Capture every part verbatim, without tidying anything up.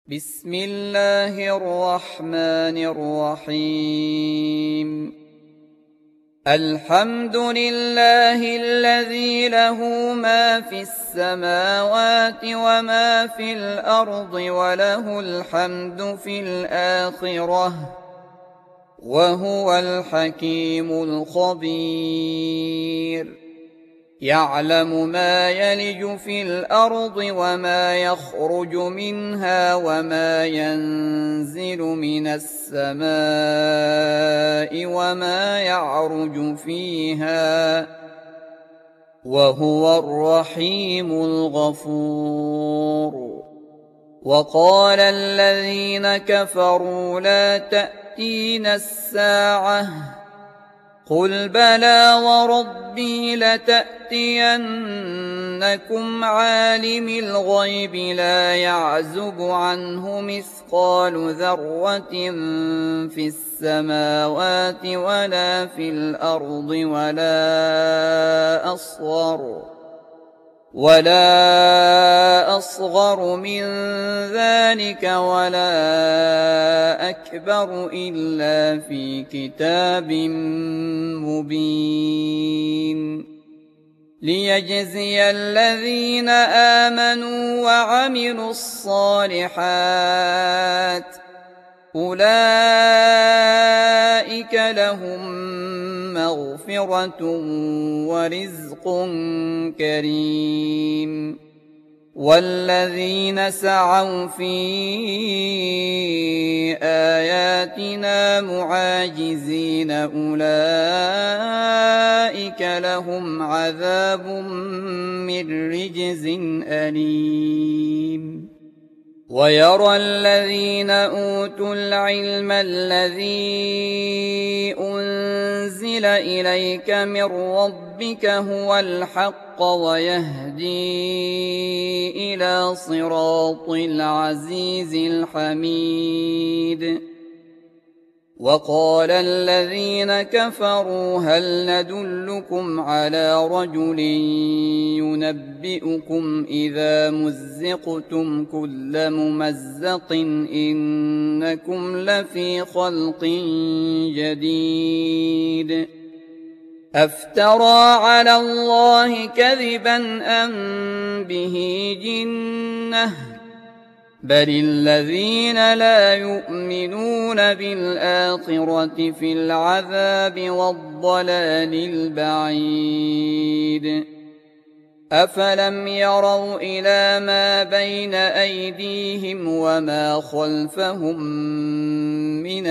بسم الله الرحمن الرحيم. الحمد لله الذي له ما في السماوات وما في الأرض وله الحمد في الآخرة وهو الحكيم الخبير. يعلم ما يلج في الأرض وما يخرج منها وما ينزل من السماء وما يعرج فيها وهو الرحيم الغفور. وقال الذين كفروا لا تأتينا الساعة قل بلى وربي لتأتينكم عالم الغيب لا يعزب عنه مثقال ذرة في السماوات ولا في الأرض ولا أصغر ولا أصغر من ذلك ولا أكبر إلا في كتاب مبين. ليجزي الذين آمنوا وعملوا الصالحات أولئك لهم مغفرة ورزق كريم. والذين سعوا في آياتنا معاجزين أولئك لهم عذاب من رجز أليم. ويرى الذين أوتوا العلم الذي أنزل إليك من ربك هو الحق ويهدي إلى صراط العزيز الحميد. وقال الذين كفروا هل ندلكم على رجل ينبئكم إذا مزقتم كل ممزق إنكم لفي خلق جديد أفترى على الله كذبا أم به جنة بل الذين لا يؤمنون بالآخرة في العذاب والضلال البعيد. أفلم يروا إلى ما بين أيديهم وما خلفهم من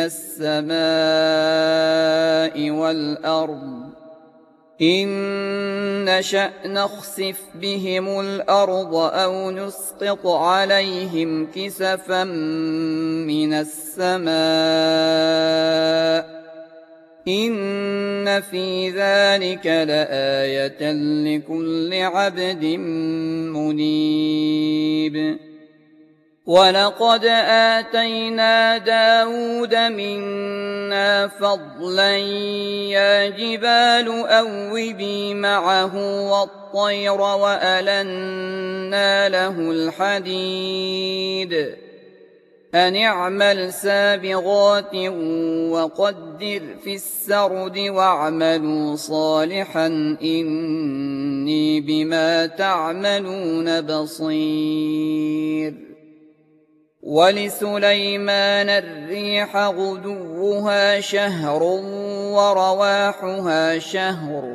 السماء والأرض إن نشأ نخسف بهم الأرض أو نسقط عليهم كسفا من السماء إن في ذلك لآية لكل عبد منيب. ولقد آتينا داود منا فضلا يا جبال أوبي معه والطير وألنا له الحديد أن اعمل سابغات وقدر في السرد واعملوا صالحا إني بما تعملون بصير. ولسليمان الريح غدوها شهر ورواحها شهر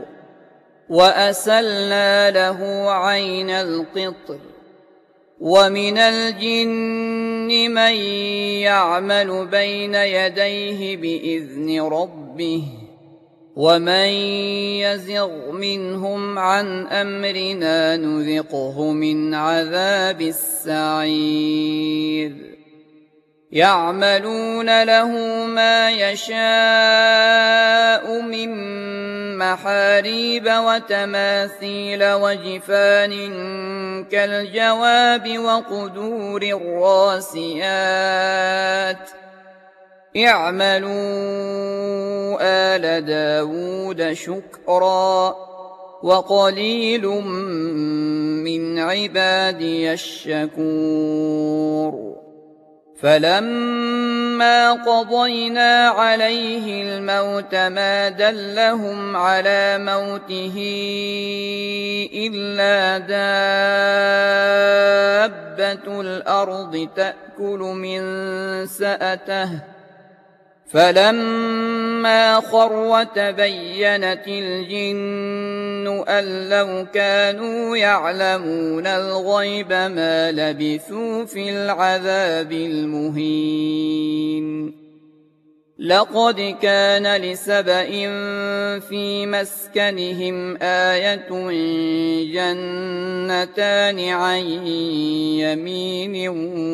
وأسلنا له عين القطر. ومن الجن من يعمل بين يديه بإذن ربه ومن يزغ منهم عن أمرنا نذقه من عذاب السعير. يعملون له ما يشاء من محاريب وتماثيل وجفان كالجواب وقدور الراسيات اعملوا آل داود شكرا وقليل من عبادي الشكور فلما قضينا عليه الموت ما دلهم على موته إلا دابة الأرض تأكل من سأته فلما خر تبينت الجن أن لو كانوا يعلمون الغيب ما لبثوا في العذاب المهين لقد كان لسبإ في مسكنهم آية جنتان عن يمين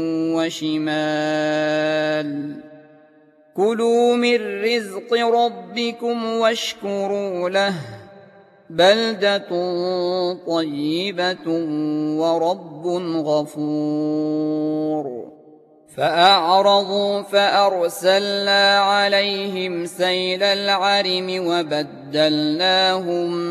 وشمال كلوا من رزق ربكم واشكروا له بلدة طيبة ورب غفور فأعرضوا فأرسلنا عليهم سيل العرم وبدلناهم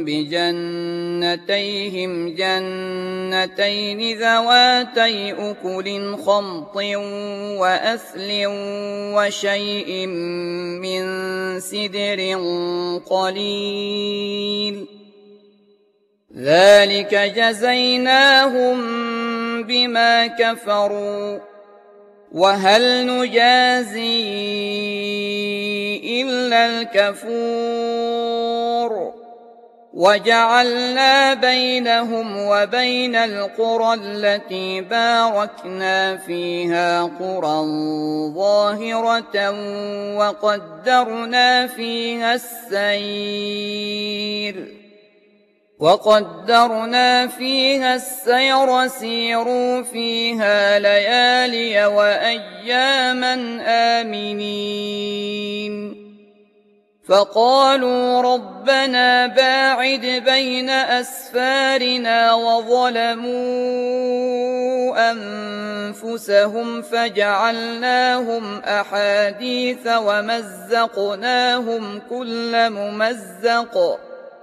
بجنتيهم جنتين ذواتي أكل خمط وأثل وشيء من سدر قليل ذلك جزيناهم بما كفروا وهل نجازي إلا الكفور وجعلنا بينهم وبين القرى التي باركنا فيها قرى ظاهرة وقدرنا فيها السير وقدرنا فيها السير سيروا فيها ليالي وأياما آمنين فقالوا ربنا باعد بين أسفارنا وظلموا أنفسهم فجعلناهم أحاديث ومزقناهم كل ممزق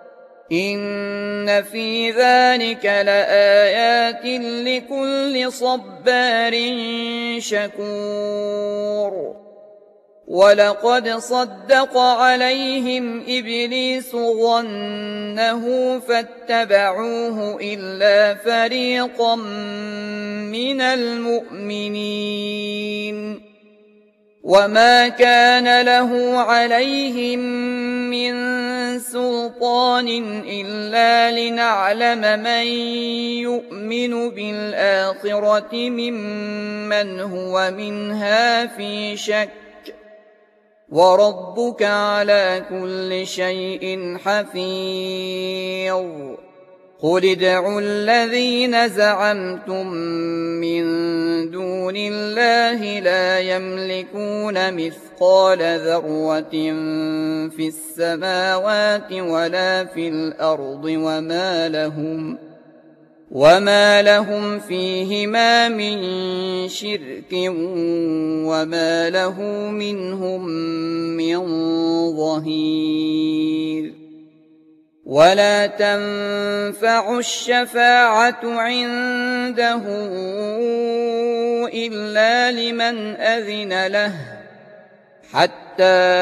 إن في ذلك لآيات لكل صبار شكور ولقد صدق عليهم إبليس ظنه فاتبعوه إلا فريقا من المؤمنين وما كان له عليهم من سلطان إلا لنعلم من يؤمن بالآخرة ممن هو منها في شك وربك على كل شيء حفيظ قل ادعوا الذين زعمتم من دون الله لا يملكون مثقال ذرة في السماوات ولا في الأرض وما لهم وما لهم فيهما من شرك وما له منهم من ظهير ولا تنفع الشفاعة عنده إلا لمن أذن له حتى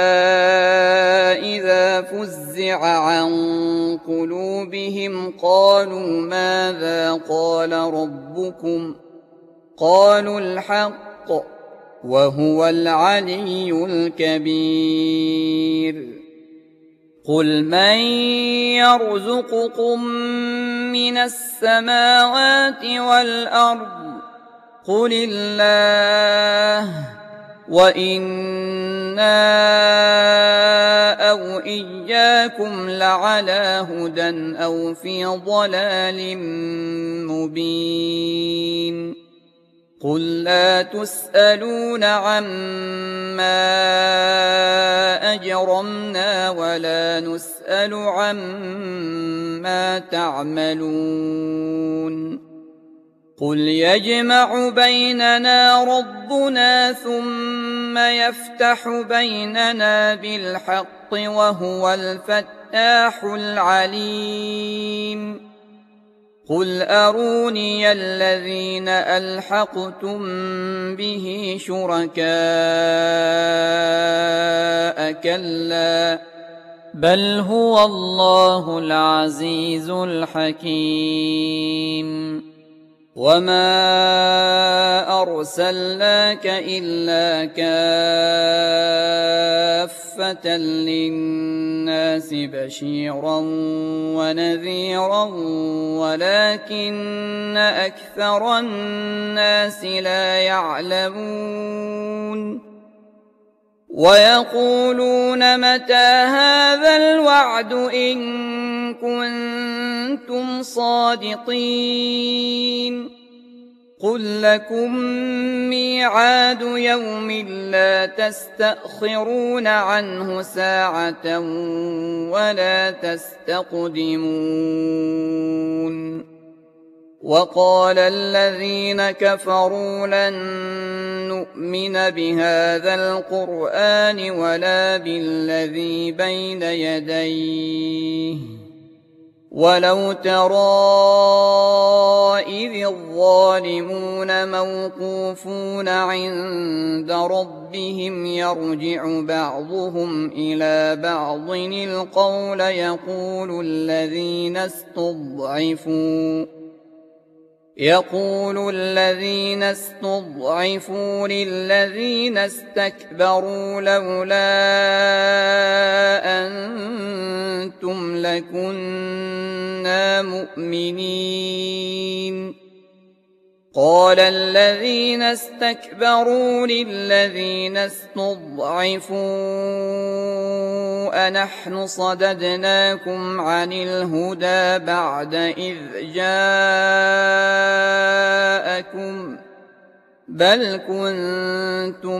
إذا فزع عن قلوبهم قالوا ماذا قال ربكم قالوا الحق وهو العلي الكبير قل من يرزقكم من السماوات والأرض قل الله وإنا أو إياكم لعلى هدى أو في ضلال مبين قل لا تسألون عما أجرمنا ولا نسأل عما تعملون قل يجمع بيننا ربنا ثم يفتح بيننا بالحق وهو الفتاح العليم قل أروني الذين ألحقتم به شركاء كلا بل هو الله العزيز الحكيم وما أرسلناك إلا كافة للناس بشيرا ونذيرا ولكن أكثر الناس لا يعلمون ويقولون متى هذا الوعد إن كنتم صادقين قل لكم ميعاد يوم لا تستأخرون عنه ساعة ولا تستقدمون وقال الذين كفروا لن نؤمن بهذا القرآن ولا بالذي بين يديه ولو ترى إذ الظالمون موقوفون عند ربهم يرجع بعضهم إلى بعض القول يقول الذين استضعفوا يقول الذين استضعفوا للذين استكبروا لولا أنتم لكنا مؤمنين قال الذين استكبروا للذين استضعفوا أنحن صددناكم عن الهدى بعد إذ جاءكم بل كنتم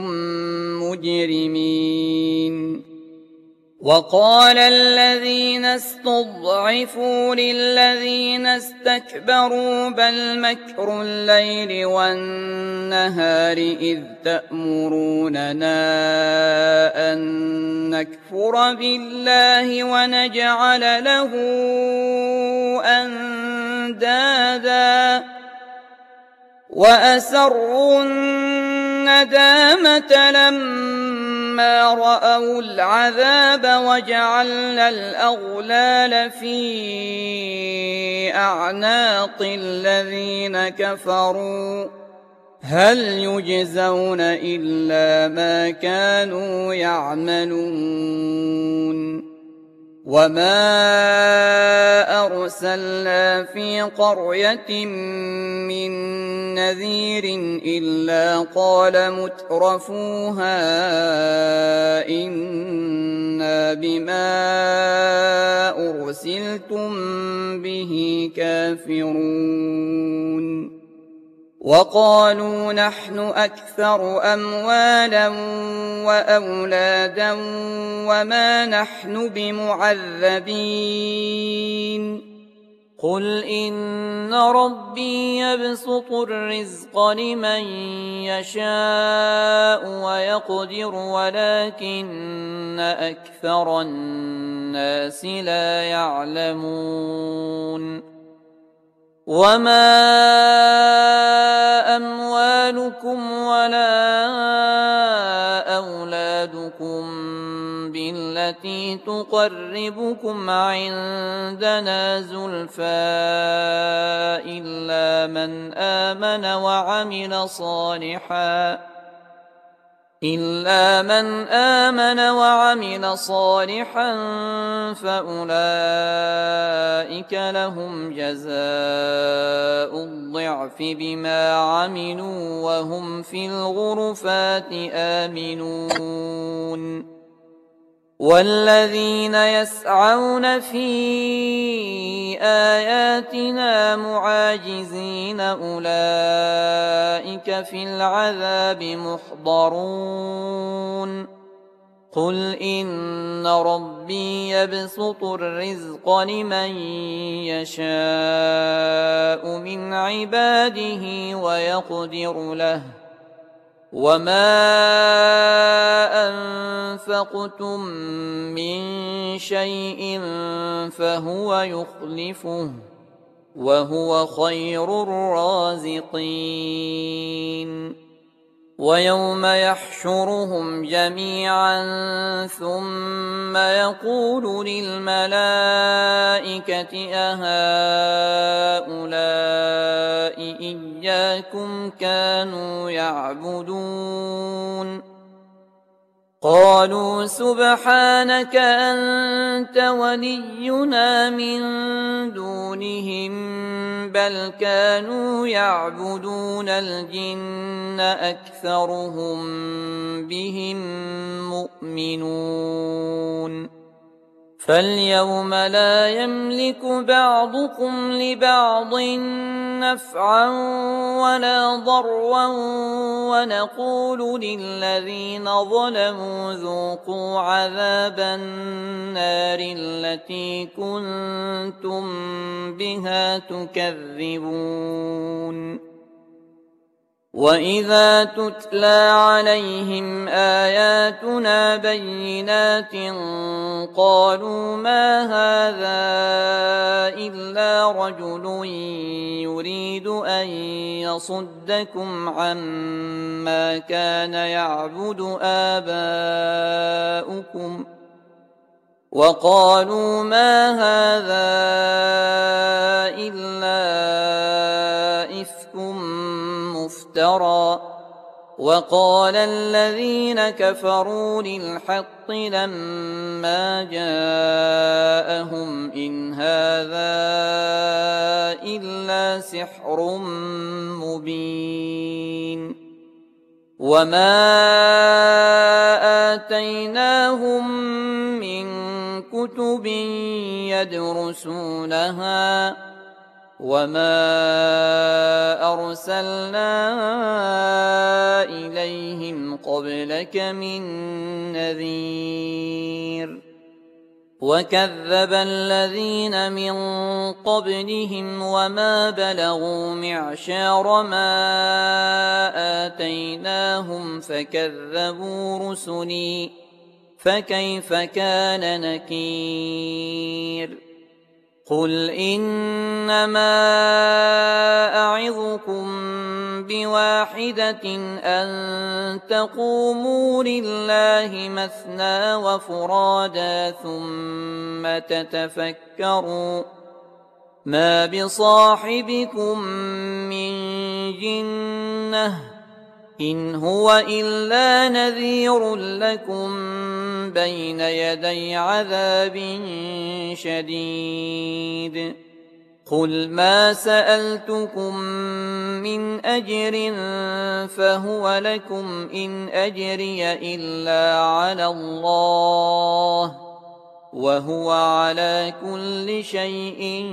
مجرمين وقال الذين استضعفوا للذين استكبروا بل مكر الليل والنهار إذ تأمروننا أن نكفر بالله ونجعل له أندادا وأسروا الندامة لما رأوا العذاب وجعلنا الأغلال في أعناق الذين كفروا هل يجزون إلا ما كانوا يعملون وما أرسلنا في قرية من نذير إلا قال مترفوها إنا بما أرسلتم به كافرون وقالوا نحن أكثر أموالا وأولادا وما نحن بمعذبين قل إن ربي يبسط الرزق لمن يشاء ويقدر ولكن أكثر الناس لا يعلمون وما أموالكم ولا أولادكم بالتي تقربكم عندنا زلفى إلا من آمن وعمل صالحا إلا من آمن وعمل صالحا فأولئك لهم جزاء الضعف بما عملوا وهم في الغرفات آمنون والذين يسعون في آياتنا معاجزين أولئك في العذاب محضرون قل إن ربي يبسط الرزق لمن يشاء من عباده ويقدر له وما أنفقتم من شيء فهو يخلفه وهو خير الرازقين. ويوم يحشرهم جميعا ثم يقول للملائكة أهؤلاء إياكم كانوا يعبدون قالوا سبحانك أنت ولينا من دونهم بل كانوا يعبدون الجن أكثرهم بهم مؤمنون فاليوم لا يملك بعضكم لبعض نفعا ولا ضرا ونقول للذين ظلموا ذوقوا عذاب النار التي كنتم بها تكذبون وإذا تتلى عليهم آياتنا بينات قالوا ما هذا إلا رجل يريد أن يصدكم عما كان يعبد آباؤكم وقالوا ما هذا إلا إفك مفترى وقال الذين كفروا للحق لما جاءهم إن هذا إلا سحر مبين وما آتيناهم من كتب يدرسونها وما أرسلنا إليهم قبلك من نذير وكذب الذين من قبلهم وما بلغوا معشار ما آتيناهم فكذبوا رسلي فكيف كان نكير قل إنما أعظكم بواحدة أن تقوموا لله مثنى وفرادا ثم تتفكروا ما بصاحبكم من جنة إن هو إلا نذير لكم بين يدي عذاب شديد قل ما سألتكم من أجر فهو لكم إن أجري إلا على الله وهو على كل شيء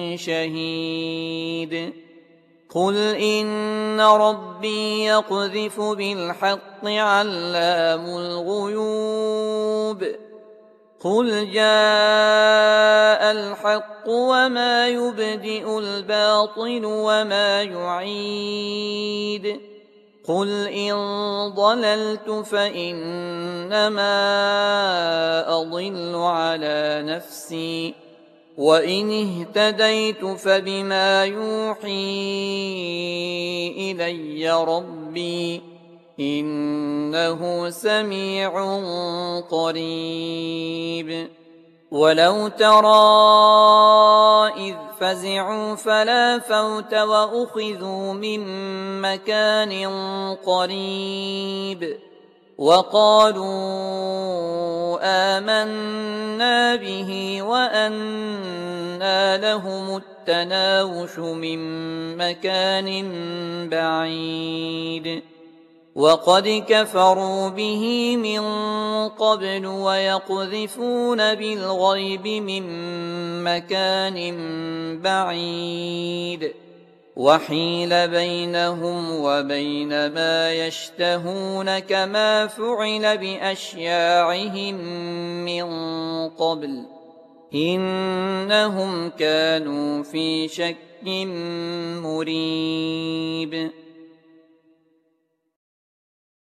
شهيد قل إن ربي يقذف بالحق علام الغيوب قل جاء الحق وما يبدئ الباطل وما يعيد قل إن ضللت فإنما أضل على نفسي وإن اهتديت فبما يوحي إلي ربي إنه سميع قريب ولو ترى إذ فزعوا فلا فوت وأخذوا من مكان قريب وقالوا آمنا به وأنى لهم التناوش من مكان بعيد وقد كفروا به من قبل ويقذفون بالغيب من مكان بعيد وحيل بينهم وبين ما يشتهون كما فعل بأشياعهم من قبل إنهم كانوا في شك مريب